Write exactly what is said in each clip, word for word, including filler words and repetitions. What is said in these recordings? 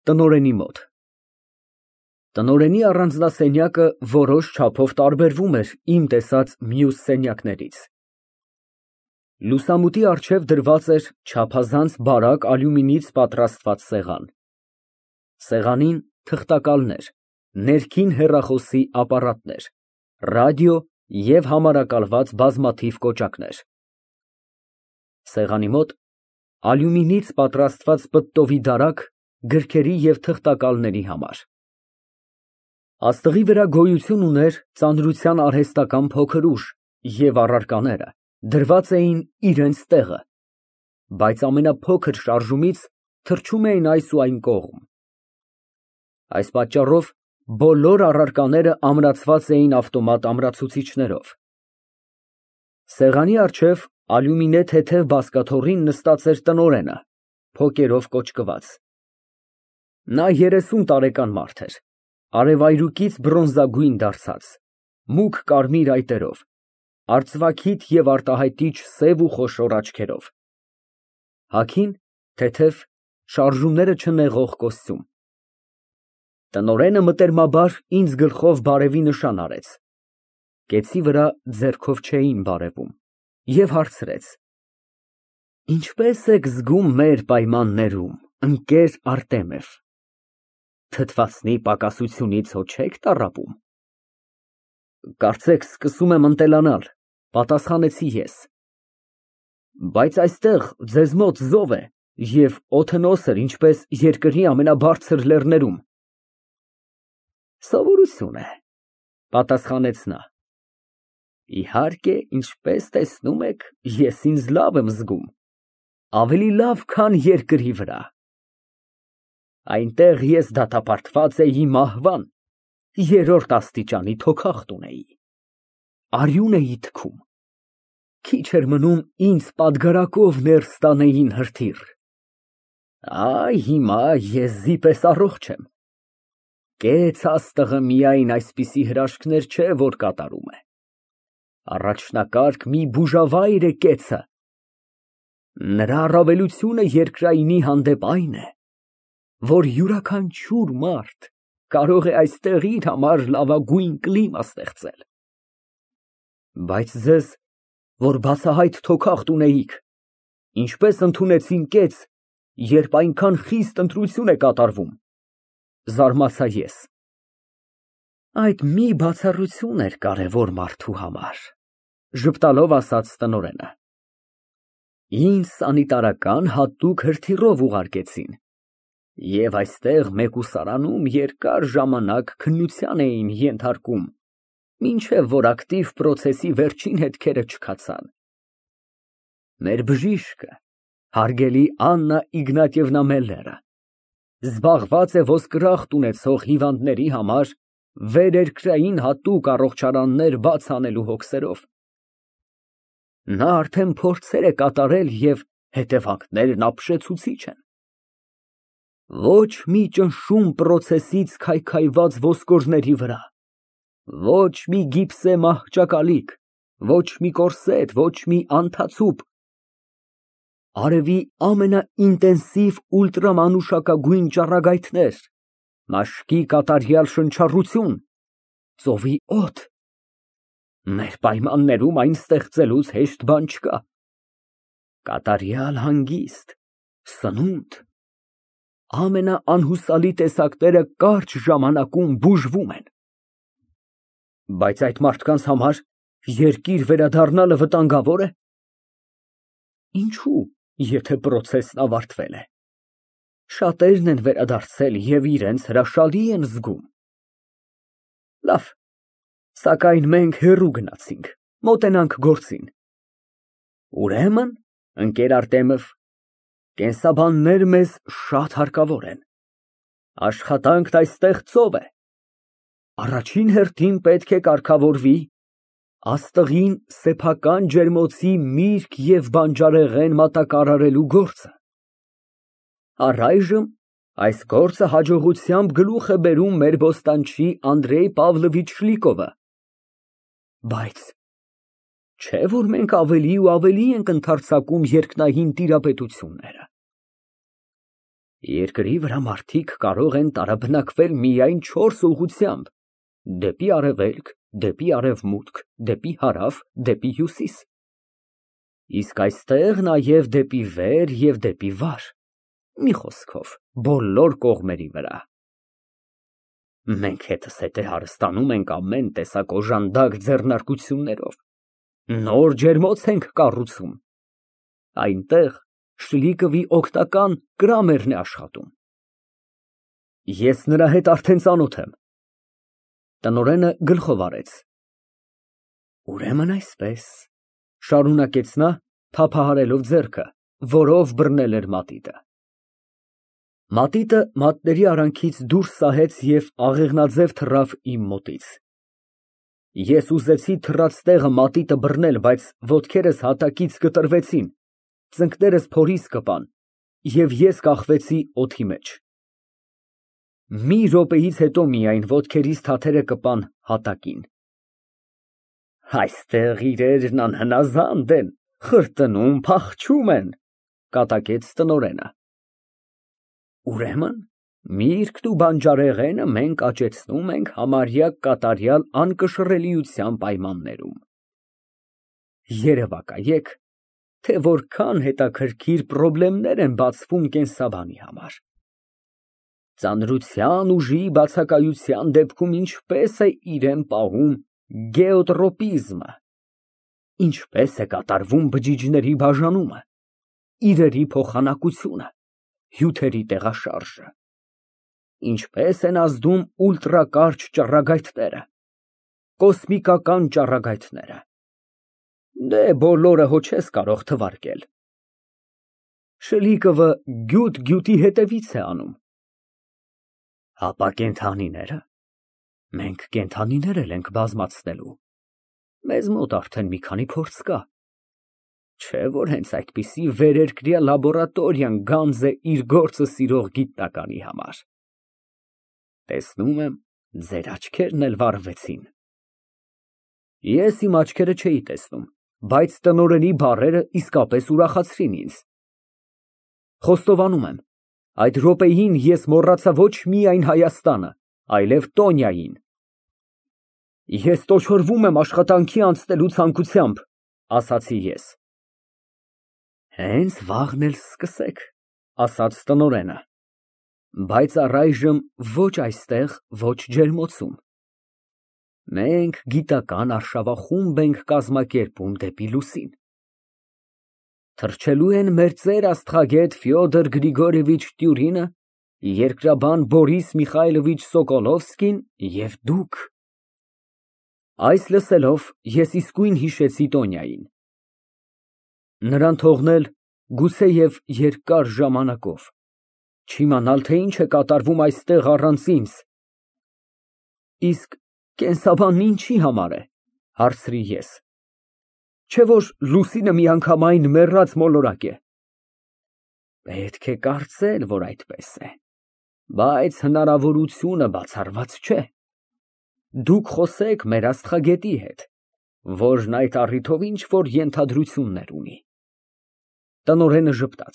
Տնօրենի մոտ։ Տնօրենի առանձնասենյակը որոշ չափով տարբերվում էր իմ տեսած մյուս սենյակներից։ Լուսամուտի առջև դրված էր չափազանց բարակ ալյումինիից պատրաստված սեղան։ Սեղանին թղթակալներ, ներքին հեռախոսի ապարատներ, ռադիո և համարակալված բազմաթիվ կոճակներ։ Սեղանի մոտ ալյումինիից պատրաստված պտտովի դարակ գրքերի և թղթակալների համար։ Աստղի վրա գոյություն ուներ ծանրության արհեստական փոքր ուժ, և առարկաները դրված էին իրենց տեղը, բայց ամենափոքր շարժումից թռչում էին այս ու այն կողմ։ Այս պատճառով բոլոր առարկաները ամրացված էին ավտոմատ ամրացուցիչներով։ Սեղանի առջև ալյումինե թեթև բազկաթոռին նստած էր տնօրենը, փոկերով կոճկված։ Նա երեսուն տարեկան մարդ էր, արևայրուկից բրոնզագույն դարձած, մուգ կարմիր այտերով, արծվաքիթ և արտահայտիչ սև ու խոշոր աչքերով, հագին թեթև, շարժումները չնեղող կոստյում։ Տնօրենը մտերմաբար ինձ գլխով բարևի նշան արեց (կեցի վրա ձեռքով չէին բարևում) և հարցրեց. «Ինչպե՞ս եք զգում մեր պայմաններում, ընկեր Արտեմև, թթվածնի պակասությունից հո չե՞ք տառապում»։ «Կարծեք սկսում եմ ընտելանալ», ֊ պատասխանեցի ես։ «Բայց այստեղ ձեզ մոտ զով է և օդը նոսր, ինչպես երկրի ամենաբարձր լեռներում»։ «Սովորություն է», ֊ պատասխանեց նա։ «Իհարկե, ինչպես տեսնում եք, ես ինձ լավ եմ զգում, ավելի լավ, քան երկրի վրա։ Այնտեղ ես դատապարտված էի մահվան, երրորդ աստիճանի թոքախտ ունեի, արյուն էի թքում, քիչ էր մնում ինձ պատգարակով ներս տանեին հրթիռ։ Այ հիմա ես ձի պես առողջ եմ։ Կեց աստղը միայն այսպիսի հրաշքներ չէ, որ կատարում է, առաջնակարգ մի բուժավայր է կեցը։ Նրա առավելությունը երկրայինի հանդեպ այն է, որ յուրաքանչյուր մարդ կարող է այստեղ իր համար լավագույն կլիմա ստեղծել։ Բայց ձեզ, որ բացահայտ թոքախտ ունեիք, ինչպես ընդունեցին կեց, երբ այնքան խիստ ընտրություն է կատարվում, ֊ զարմացա ես։ Այդ մի բացառություն էր կարևոր մարդու համար, ֊ ժպտալով ասաց տնօրենը։ Ինձ սանիտարական հատուկ հրթիռով ուղարկեցին, և այստեղ մեկուսարանում երկար ժամանակ քննության էին ենթարկում, մինչև որ ակտիվ պրոցեսի վերջին հետքերը չքացան։ Մեր բժիշկը, հարգելի Աննա Իգնատիևնա Մելլերը, զբաղված է ոսկրախտ ունեցող հիվանդների համար վերերկրային հատուկ առողջարաններ բաց անելու հոգսերով։ Նա արդեն փորձեր է կատարել և հետևանքներն ապշեցուցիչ են։ Ոչ մի ճնշում պրոցեսից քայքայված ոսկորների վրա, ոչ մի գիպսե մահճակալիք, ոչ մի կորսետ, ոչ մի անթացուպ, արևի ամենաինտենսիվ ուլտրամանուշակագույն ճառագայթներ, մաշկի կատարյալ շնչառություն, ծովի օդ։ Մեր պայմաններում այն ստեղծելուց հեշտ բան չկա։ Կատարյալ հանգիստ, սնունդ, ամենաանհուսալի տեսակները կարճ ժամանակում բուժվում են։ Բայց այդ մարդկանց համար երկիր վերադառնալը վտանգավոր է։ Ինչո՞ւ, եթե պրոցեսն ավարտվել է։ Շատերն են վերադարձել և իրենց հրաշալի են զգում։ Լավ, սակայն մենք հեռու գնացինք, մոտենանք գործին։ Ուրեմն, ընկեր Արտեմև, կենսաբաններ մեզ շատ հարկավոր են։ Աշխատանքն այստեղ ծով է։ Առաջին հերթին պետք է կարգավորվի աստղին սեփական ջերմոցի միրգ և բանջարեղեն մատակարարելու գործը։ Առայժմ այս գործը հաջողությամբ գլուխ է բերում մեր բոստանչի Անդրեյ Պավլովիչ Շլիկովը։ Բայց չէ՞ որ մենք ավելի ու ավելի ենք ընդարձակում երկնային տիրապետությունները։ Երկրի վրա մարդիկ կարող են տարաբնակվել միայն չորս ուղղությամբ. դեպի արևելք, դեպի արևմուտք, դեպի հարավ, դեպի հյուսիս, իսկ այստեղ նաև դեպի վեր և դեպի վար, մի խոսքով, բոլոր կողմերի վրա։ Մենք հետս հետե հարստանում ենք ամեն տեսակ օժանդակ ձեռնարկություններով, նոր ջերմոց ենք կառուցում, այնտեղ Շլիկովի օգնական Կրամերն է աշխատում։ Ես նրա հետ արդեն ծանոթ եմ։ Տնօրենը գլխով արեց։ Ուրեմն այսպես, շարունակեց նա, թափահարելով ձեռքը, որով բռնել էր մատիտը։ Մատիտը մատների արանքից դուրս սահեց և աղեղնաձև թռավ իմ մոտից։ Ես ուզեցի թռած տեղը մատիտը բռնել, բայց ոտքերս հատակից կտրվեցին, ծնկներս փորից կպան, և ես կախվեցի օդի մեջ։ Մի րոպեից հետո միայն ոտքերիս թաթերը կպան հատակին։ Այստեղ իրերն անհնազանդ են, խրտնում, փախչում են, կատակեց տնօրենը։ Ուրեմն միրգն ու բանջարեղենը մենք աճեցնում ենք համարյա կատարյալ անկշռելիության պայմաններում։ Երևակայեք, թե որքան հետաքրքիր պրոբլեմներ են բացվում կենսաբանի համար։ Ծանրության ուժի բացակայության դեպքում ինչպես է իրեն պահում գեոտրոպիզմը, ինչպես է կատարվում բջիջների բաժանումը, իրերի փոխանակությունը, հյութերի տեղաշարժը, ինչպես են ազդում ուլտրակարճ ճառագայթները, կոսմիկական ճառագայթները, դե բոլորը հո չես կարող թվարկել։ Շլիկովը գյուտ֊գյուտի հետևից է անում։ Հապա կենդանիները, մենք կենդանիներ էլ ենք բազմացնելու, մեզ մոտ արդեն մի քանի փորձ կա, չէ որ հենց այդպիսի վերերկրյա լաբորատորիան գանձ է իր գործը սիրող գիտնականի համար։ Տեսնում եմ, ձեր աչքերն էլ վառվեցին։ Ես իմ աչքերը չէի տեսնում, բայց տնօրենի բառերը իսկապես ուրախացրին ինձ։ Խոստովանում եմ, այդ րոպեին ես մոռացա ոչ միայն Հայաստանը, այլև Տոնյային։ Ես տոչորվում եմ աշխատանքի անցնելու ցանկությամբ, ասացի ես։ Հենց վաղն էլ սկսեք, ասաց տնօրենը, բայց առայժմ ոչ այստեղ, ոչ ջերմոցում։ Մենք գիտական արշավախումբ ենք կազմակերպում դեպի լուսին։ Թռչելու են մեր ծեր աստղագետ Ֆյոդոր Գրիգորիևիչ Տյուրինը, երկրաբան Բորիս Միխայլովիչ Սոկոլովսկին և դուք։ Այս լսելով ես իսկույն հիշեցի Տոնյային։ Նրան թողնել գուցեև երկար ժամանակով, չիմանալ, թե ինչ է կատարվում այստեղ առանց ինձ։ Իսկ կենսաբանն ինչի համար է, հարցրի ես։ Չէ որ լուսինը միանգամայն մեռած մոլորակ է։ Պետք է կարծել, որ այդպես է, բայց հնարավորությունը բացառված չէ։ Դուք խոսեք մեր աստղագետի հետ, որն այդ առիթով ինչ-որ ենթադրություններ ունի։ Տնօրենը ժպտաց։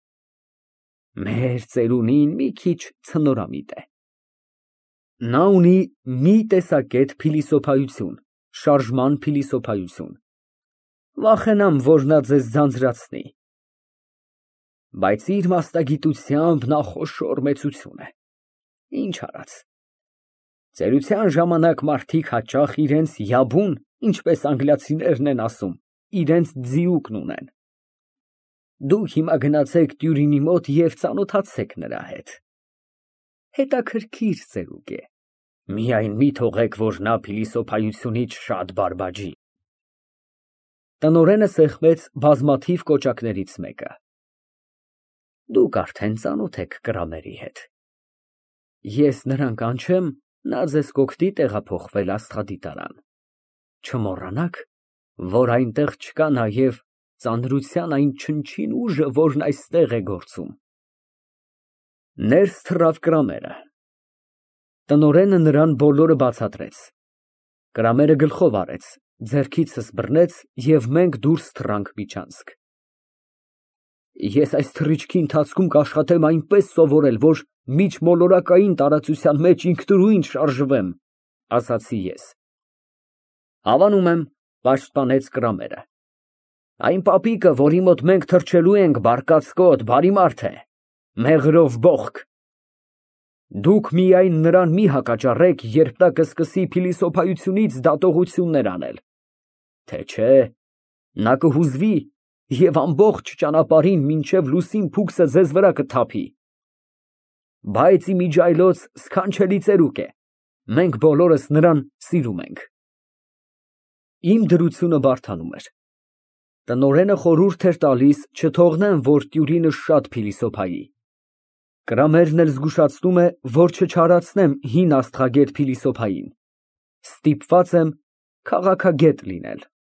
Մեր ծերունին մի քիչ ցնորամիտ է։ Նա ունի մի տեսակետ փիլիսոփայություն, շարժման փիլիսոփայություն։ Վախենամ, որ նա ձեզ ձանձրացնի։ Բայց իր մասնագիտությամբ նա խոշոր մեծություն է։ Ինչ արած։ Ծերության ժամանակ մարդիկ հաճախ իրենց յաբուն, ինչպես անգլիացիներն են ասում, իրենց ձիուկն ունեն։ Դուք հիմա գնացեք Տյուրինի մոտ և ծանոթացեք նրա հետ։ Հետաքրքիր ծերուկ է։ Միայն մի թողեք, որ նա փիլիսոփայությունից շատ բարբաջի։ Տնօրենը սեղմեց բազմաթիվ կոճակներից մեկը։ Դուք արդեն ծանոթ եք Կրամերի հետ։ Ես նրան կանչեմ, նա ձեզ կօգնի տեղափոխվել աստղադիտարան։ Չմոռանաք, որ այնտեղ չկա նաև ծանրության այն չնչին ուժը, որն այստեղ է գործում։ Ներս թռավ Կրամերը։ Տնօրենը նրան բոլորը բացատրեց։ Կրամերը գլխով արեց, ձեռքիցս բռնեց և մենք դուրս թռանք միջանցք։ Ես այս թռիչքի ընթացքում կաշխատեմ այնպես սովորել, որ միջմոլորակային տարածության մեջ ինքնուրույն շարժվեմ, ասացի ես։ Հավանում եմ, պաշտպանեց Կրամերը։ Այն պապիկը, որի մոտ մենք թռչելու ենք, բարկացկոտ, բարի մարդ է, մեղրով բոխկ։ Դուք միայն նրան մի հակաճառեք, երբ նա կսկսի փիլիսոփայությունից դատողություններ անել, թե չէ, նա կհուզվի և ամբողջ ճանապարհին մինչև լուսին փուքսը ձեզ վրա կթափի։ Բայց իմիջիայլոց սքանչելի ծերուկ է, մենք բոլորս նրան սիրում ենք։ Իմ դրությունը բարդանում էր։ Տնօրենը խորհուրդ էր տալիս չթողնեմ, որ տյուրինը շատ փիլիսոփայի։ Կրամերն էլ զգուշացնում է, որ չչարացնեմ հին աստղագետ փիլիսոփային։ Ստիպված եմ քաղաքագետ լինել։